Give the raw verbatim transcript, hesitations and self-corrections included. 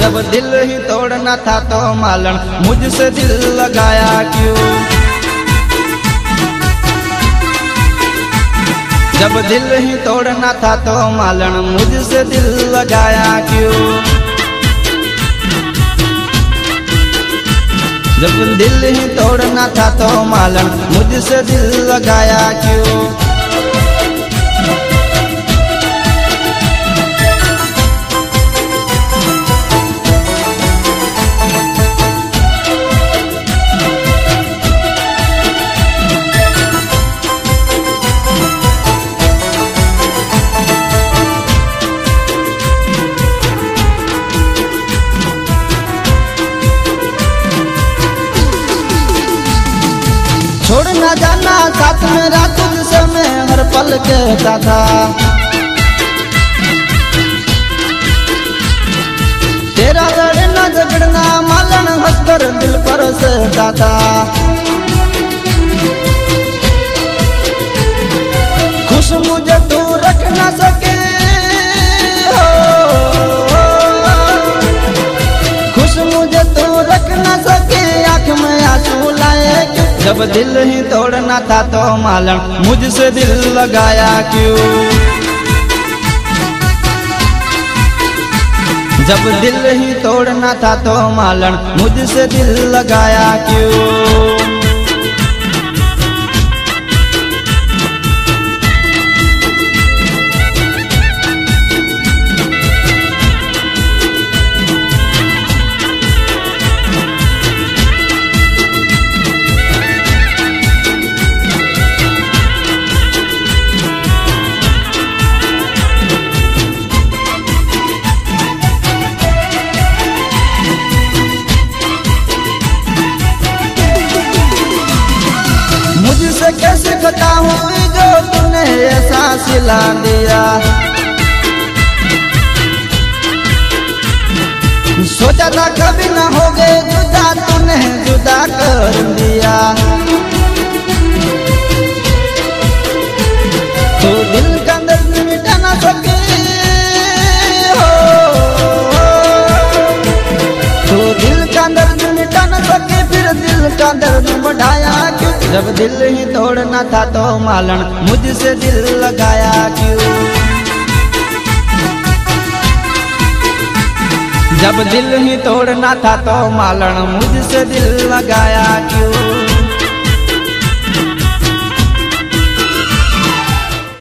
जब दिल ही तोड़ना था तो मालन मुझसे दिल लगाया क्यों। जब दिल ही तोड़ना था तो मालन मुझसे दिल लगाया क्यों। जब दिल ही तोड़ना था तो मालन मुझसे दिल लगाया क्यों। छोड़ ना जाना साथ मेरा तुझसे मैं हर पल कहता था। तेरा लड़ना झगड़ना मालन हंसकर दिल पर सहता था। खुश मुझे तू रख ना सके हो, खुश मुझे तू रख ना सके आँख में आंसू लाए। जब दिल ही तोड़ना था तो मालन मुझसे दिल लगाया क्यों। जब दिल ही तोड़ना था तो मालन मुझसे दिल लगाया क्यों। मुझसे कैसे बताऊं जो तूने ऐसा सिला दिया। सोचा था कभी न होगे जुदा, तूने जुदा कर दिया। तो दिल का दर्द मिटा ना सके हो, तो दिल का दर्द मिटा ना सके फिर दिल का दर्द बढ़ाया क्यों। जब दिल ही तोड़ना था तो मालन मुझसे दिल लगाया क्यों। जब दिल ही तोड़ना था तो मालन मुझसे दिल लगाया क्यों।